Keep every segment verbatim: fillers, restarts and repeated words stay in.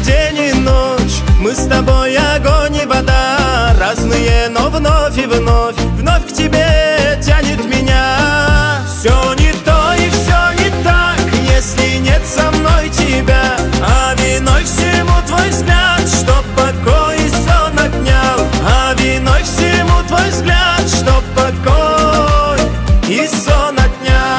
день и ночь, мы с тобой огонь и вода, разные, но вновь и вновь, вновь к тебе тянет меня. Все не то и все не так, если нет со мной тебя, а виной всему твой взгляд, чтоб покой и сон отнял, а виной всему твой взгляд, чтоб покой и сон отнял.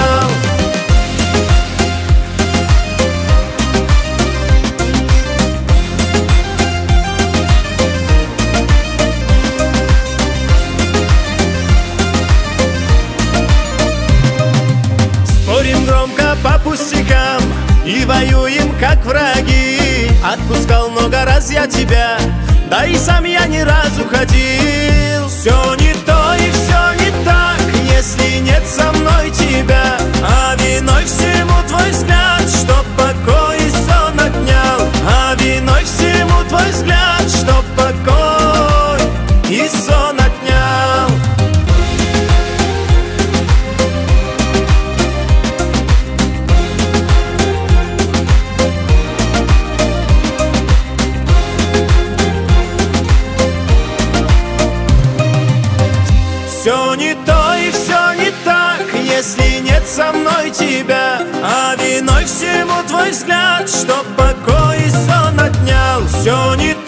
Спорим громко по пустякам и воюем как враги. Отпускал много раз я тебя, да и сам я ни разу ходил. Все не то и все не так, если нет со мной тебя, а виной всему твой взгляд, чтоб покой и сон отнял, а виной всему твой взгляд, чтоб покой и сон отнял. Все не то и все не так, если нет со мной тебя, а виной всему твой взгляд, чтоб покой и сон отнял. Все не